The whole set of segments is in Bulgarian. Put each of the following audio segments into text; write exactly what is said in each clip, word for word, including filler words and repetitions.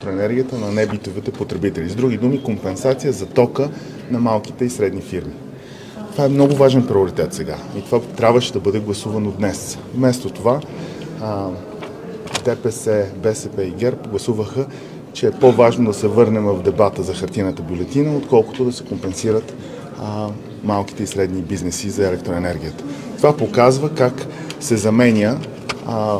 електроенергията на небитовите потребители. С други думи, компенсация за тока на малките и средни фирми. Това е много важен приоритет сега и това трябваше да бъде гласувано днес. Вместо това ДПС, БСП и ГЕРБ гласуваха, че е по-важно да се върнем в дебата за хартиената бюлетина, отколкото да се компенсират а, малките и средни бизнеси за електроенергията. Това показва как се заменя а,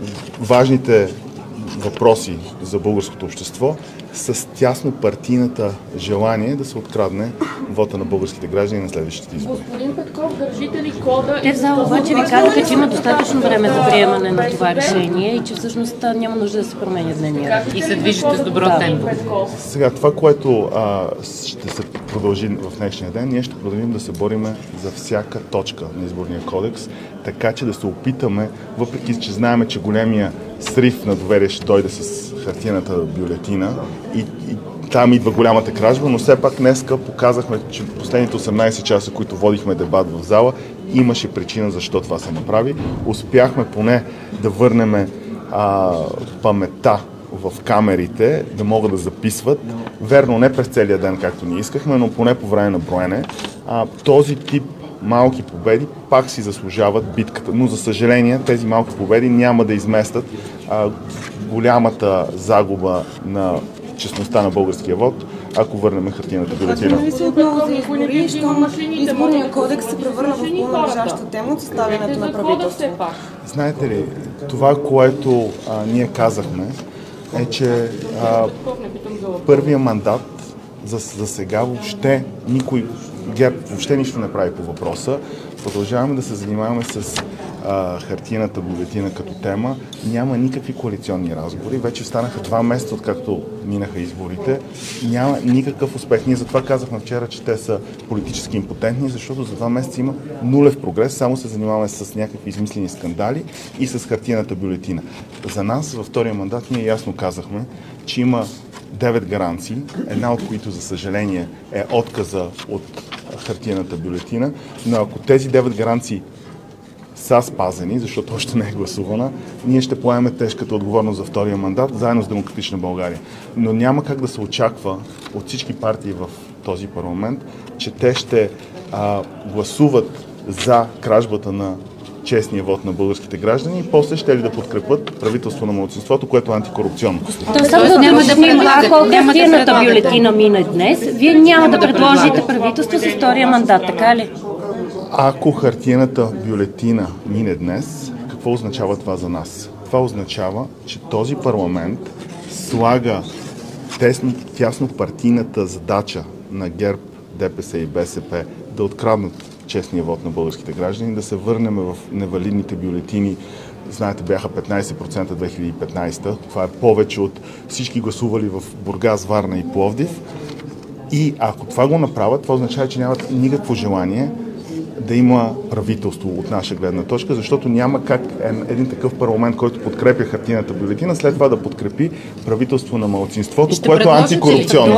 важните въпроси за българското общество с тясно партийната желание да се открадне вота на българските граждани на следващите избори. Господин Петков, държите ли кода? Те в зала обаче ви казаха, че има достатъчно време за приемане на това решение и че всъщност няма нужда да се променя дневния ред. И се движите с добро темпо. Сега, това, което а, ще се продължи в днешния ден, ние ще продължим да се бориме за всяка точка на изборния кодекс, така че да се опитаме, въпреки че знаем, че големия срив на доверие ще дойде с хартиената бюлетина и, и там идва голямата кражба, но все пак днеска показахме, че последните осемнайсет часа, които водихме дебат в зала, имаше причина защо това се направи. Успяхме поне да върнем а, паметта в камерите, да могат да записват. Верно, не през целия ден, както ние искахме, но поне по време на броене. А, този тип малки победи пак си заслужават битката. Но, за съжаление, тези малки победи няма да изместят а, голямата загуба на честността на българския вод, ако върнем хартиената бюлетина. Нали се отново за избори, щом изборния кодекс се превърна в по-належаща тема от съставянето на правителство? Знаете ли, това, което а, ние казахме, е, че а, първия мандат за, за сега въобще никой, ГЕРБ въобще нищо не прави по въпроса. Продължаваме да се занимаваме с а, хартиената бюлетина като тема. Няма никакви коалиционни разговори. Вече станаха два месеца, откакто минаха изборите. Няма никакъв успех. Ние затова казахме вчера, че те са политически импотентни, защото за два месеца има нулев прогрес. Само се занимаваме с някакви измислени скандали и с хартиената бюлетина. За нас във втория мандат ние ясно казахме, че има девет гаранции, една от които, за съжаление, е отказа от хартиената бюлетина, но ако тези девет гаранции са спазени, защото още не е гласувана, ние ще поемем тежката отговорност за втория мандат, заедно с Демократична България. Но няма как да се очаква от всички партии в този парламент, че те ще а, гласуват за кражбата на честния вод на българските граждани и после ще ли да подкрепят правителство на малцинството, което е антикорупционно. То само да уточним, ако хартиената бюлетина мине днес, вие няма да предложите правителство с втория мандат, така ли? Ако хартиената бюлетина мине днес, какво означава това за нас? Това означава, че този парламент слага тесно, тясно партийната задача на ГЕРБ, ДПС и БСП да откраднат честния вод на българските граждани, да се върнем в невалидните бюлетини. Знаете, бяха петнайсет процента две хиляди и петнайсета. Това е повече от всички гласували в Бургас, Варна и Пловдив. И ако това го направят, това означава, че нямат никакво желание да има правителство от наша гледна точка, защото няма как един такъв парламент, който подкрепя хартиената бюлетина, след това да подкрепи правителство на малцинството, което е антикорупционно.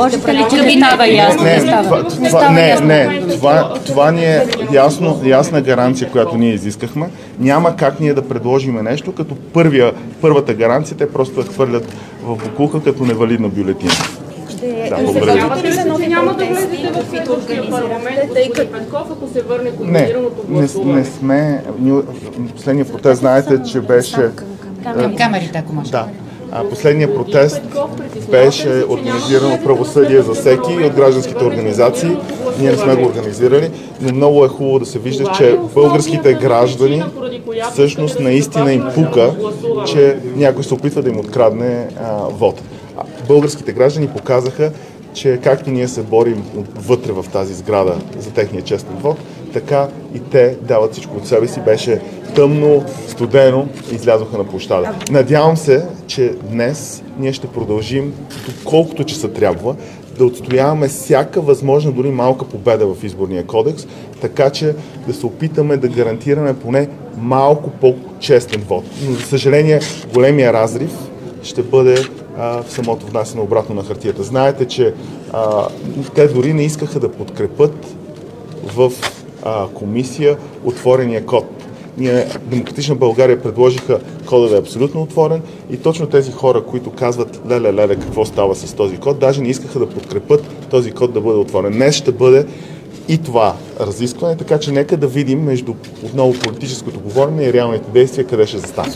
Не, не, това, това ни е ясно, ясна гаранция, която ние изискахме. Няма как ние да предложим нещо, като първия, първата гаранция те просто я хвърлят в букулка като невалидна бюлетина. Да, благодаря. Няма да влезете в следващия парламент, господин Петков, ако се върне комбинираното гласуване. Не, не сме. Последният протест, знаете, че беше... Към камерите, ако може. Да. Последният протест беше организиран от Правосъдие за всеки и от гражданските организации. Ние не сме го организирали, но много е хубаво да се вижда, че българските граждани всъщност наистина им пука, че някой се опитва да им открадне вота. Българските граждани показаха, че както ние се борим вътре в тази сграда за техния честен вод, така и те дават всичко от себе си. Беше тъмно, студено и излязоха на площада. Надявам се, че днес ние ще продължим, колкото часа трябва, да отстояваме всяка възможна, дори малка победа в изборния кодекс, така че да се опитаме да гарантираме поне малко по-честен вод. Но, за съжаление, големия разрив ще бъде в самото внасяне обратно на хартията. Знаете, че а, те дори не искаха да подкрепят в а, комисия отворения код. ние, Демократична България, предложиха кодът да е абсолютно отворен и точно тези хора, които казват леле, леле, какво става с този код, даже не искаха да подкрепят този код да бъде отворен. Днес ще бъде и това разискване, така че нека да видим между отново политическото говорене и реалните действия къде ще застане.